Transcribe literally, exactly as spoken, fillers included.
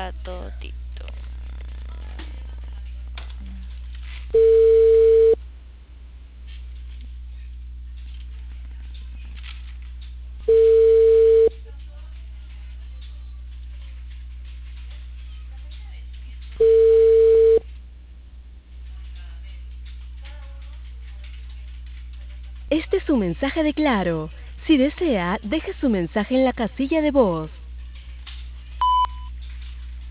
está todito. Este es su mensaje de Claro. Si desea, deje su mensaje en la casilla de voz.